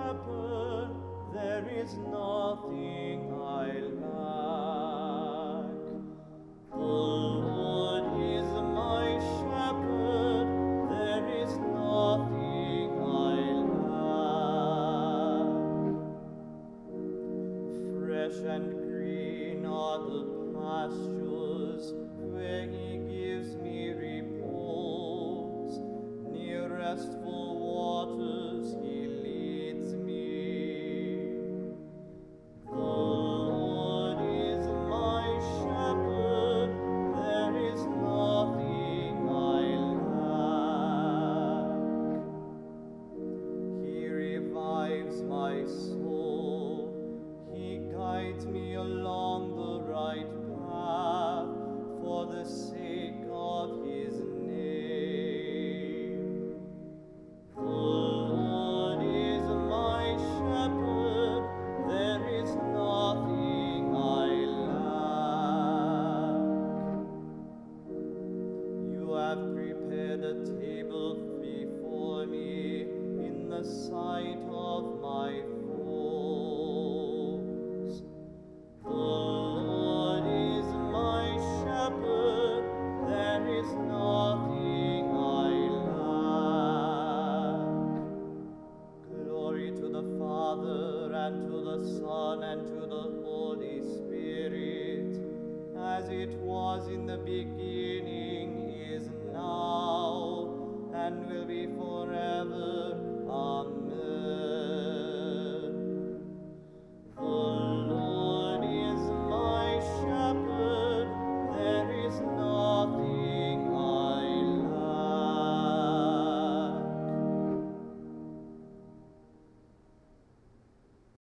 shepherd, there is nothing I lack. The Lord is my shepherd, there is nothing I lack. Fresh and green are the pastures where he gives me repose. Near restful waters he leads me. The Lord is my shepherd, there is nothing I lack. He revives my soul, he guides me along the right path for the sake of his name. The Lord is my shepherd, there is nothing I lack. You have prepared a table before me in the sight of my foes. The Lord is my shepherd, there is nothing I lack. Glory to the Father, and to the Son, and to the Holy Spirit, as it was in the beginning,